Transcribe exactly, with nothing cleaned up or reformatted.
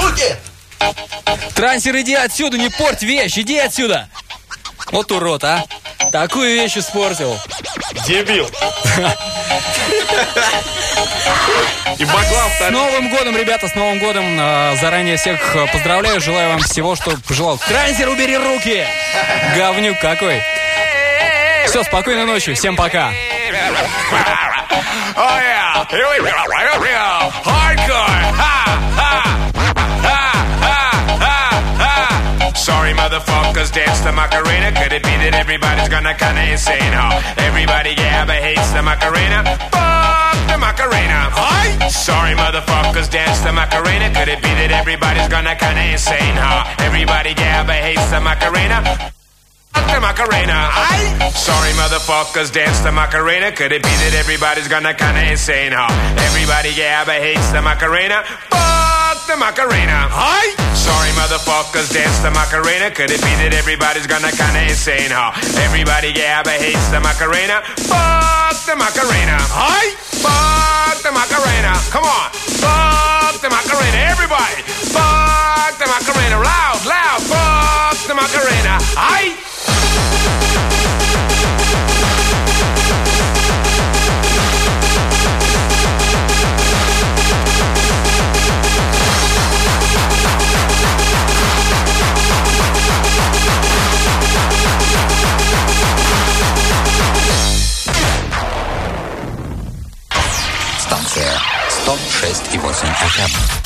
Руки! Трансер, иди отсюда, не порть вещь, иди отсюда. Вот урод, а. Такую вещь испортил. Дебил. И баклав. С Новым годом, ребята, с Новым годом. Заранее всех поздравляю, желаю вам всего, что пожелал. Трансер, убери руки. Говнюк какой. Все, спокойной ночи, всем пока. Sorry, motherfuckers, dance the Macarena. Could it be that everybody's gonna kinda insane, huh? Everybody, yeah, but hates the Macarena. Fuck the Macarena. Hi. Sorry, motherfuckers, dance the Macarena. Could it be that everybody's gonna kinda insane, huh? Everybody, yeah, but hates the Macarena. Fuck the Macarena. Hi. Sorry, motherfuckers, dance the Macarena. Could it be that everybody's gonna kinda insane, huh? Everybody, yeah, but hates the Macarena. Fuck the Macarena. Hi. Sorry, motherfuckers, dance the Macarena. Could it be that everybody's gonna kinda insane, huh? Everybody, yeah, but hates the Macarena. Fuck the Macarena. Hi. Fuck the Macarena. Come on. Fuck the Macarena. Everybody. Fuck the Macarena. Loud, loud. Fuck the Macarena. Hi. Станция сто шесть и восемь эф эм.